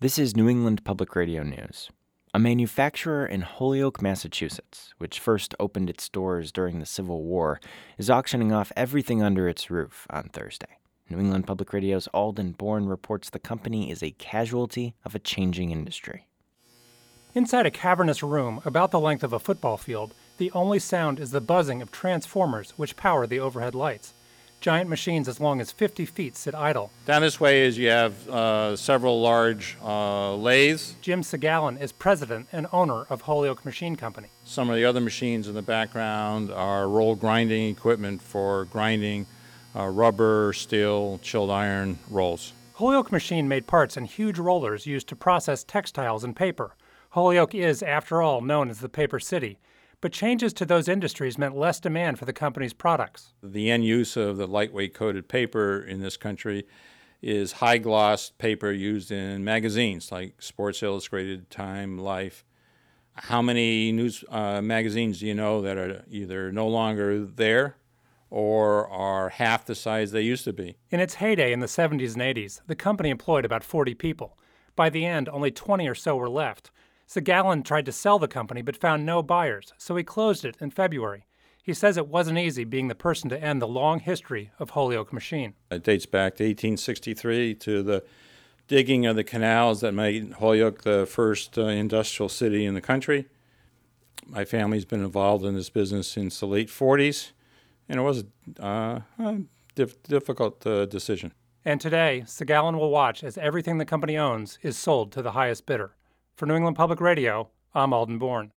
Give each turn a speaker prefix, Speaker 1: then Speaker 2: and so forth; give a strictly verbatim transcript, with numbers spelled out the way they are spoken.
Speaker 1: This is New England Public Radio News. A manufacturer in Holyoke, Massachusetts, which first opened its doors during the Civil War, is auctioning off everything under its roof on Thursday. New England Public Radio's Alden Bourne reports the company is a casualty of a changing industry.
Speaker 2: Inside a cavernous room about the length of a football field, the only sound is the buzzing of transformers which power the overhead lights. Giant machines as long as fifty feet sit idle.
Speaker 3: Down this way is you have uh, several large uh, lathes.
Speaker 2: Jim Segallen is president and owner of Holyoke Machine Company.
Speaker 3: Some of the other machines in the background are roll grinding equipment for grinding uh, rubber, steel, chilled iron rolls.
Speaker 2: Holyoke Machine made parts in huge rollers used to process textiles and paper. Holyoke is, after all, known as the Paper City. But changes to those industries meant less demand for the company's products.
Speaker 3: The end use of the lightweight coated paper in this country is high gloss paper used in magazines like Sports Illustrated, Time, Life. How many news uh, magazines do you know that are either no longer there or are half the size they used to be?
Speaker 2: In its heyday in the seventies and eighties, the company employed about forty people. By the end, only twenty or so were left. Segallen tried to sell the company but found no buyers, so he closed it in February. He says it wasn't easy being the person to end the long history of Holyoke Machine.
Speaker 3: It dates back to eighteen sixty-three, to the digging of the canals that made Holyoke the first uh, industrial city in the country. My family's been involved in this business since the late forties, and it was uh, a dif- difficult uh, decision.
Speaker 2: And today, Segallen will watch as everything the company owns is sold to the highest bidder. For New England Public Radio, I'm Alden Bourne.